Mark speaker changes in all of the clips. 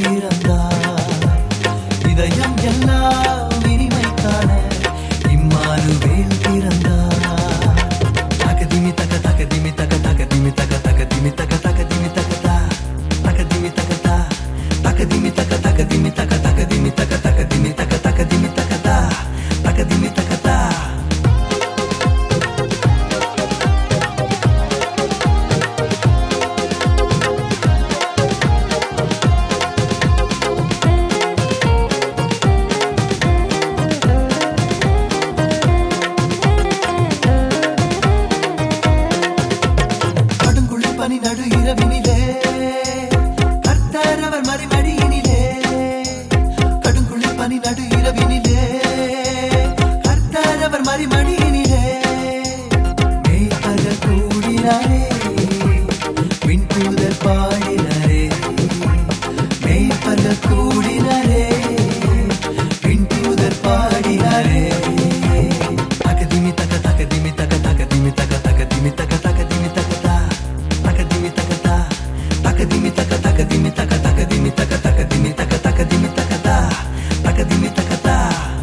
Speaker 1: பிறந்தார். இதயம் எல்லாம் இனிமை காண இம்மானுவேல் பிறந்தார். தகதிமி தக தகதிமி தக தகதிமி தக தகதிமி தக தகதிமி தகதா தகதிமி தகதா தகதிமி தக தகதிமி தக தகதிமி தக தகதிமி தக தகதிமி தகதா தகதிமி தகதா. பனி நடு இரவினிலே கர்த்தர் அவர் மறிமடியினிலே. கடுங்குளிர் பனி நடு இரவினிலே கர்த்தர் அவர் மறிமடியினிலே. மேய்ப்பர்கள் கூடினாரே விண்தூதர் பாடினாரே. மேய்ப்பர்கள் கூடினாரே விண்தூதர் பாடினாரே. தகதிமி தக தகதிமி தக தகதிமி தக தகதிமி தக தகதிமி தகதா தகதிமி தகதா தகதிமி தக தகதிமி தக தகதிமி தக தகதிமி தக தகதிமி தகதா தகதிமி தகதா.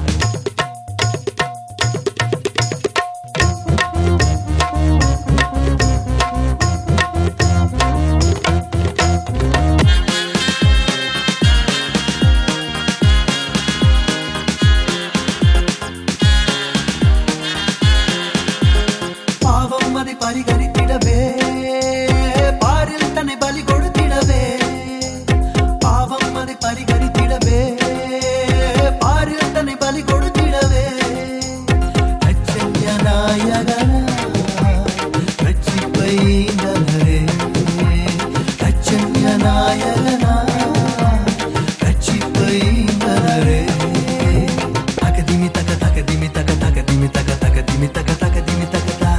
Speaker 1: பாவம் அதை பரிகரித்திடவே பாரில் தன்னை பலி கொடுத்திடவே. பாவம் அதை பரிகரித்திடவே பாரில் தன்னை பலி கொடுத்திடவே. ரட்சண்ய நாயகனா ரட்சிப்பை ஈந்தவரே. ரட்சண்ய நாயகனா ரட்சிப்பை ஈந்தவரே. தகதிமி தக தகதிமி தக தகதிமி தக தகதிமி தக தகதிமி தகதா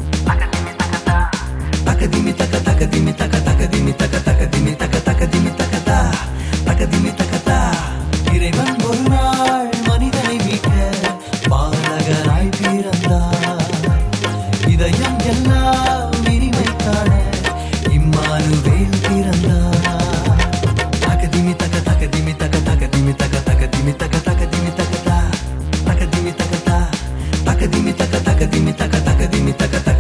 Speaker 1: தகதிமி தக தகதிமி தக தகதிமி தக தகதிமி தக தகதிமி தகதா தகதிமி தகதா. இறைவன் ஒரு நாள் மனிதனை மீட்க பாலகராய் பிறந்தார். இதயம் எல்லாம் இனிமை காண இம்மானுவேல் பிறந்தார். தகதிமி தக தகதிமி தக தகதிமி தக தகதிமி தக தகதிமி தகதா தகதிமி தகதா தகதிமி தக தகதிமி தக தகதிமி தக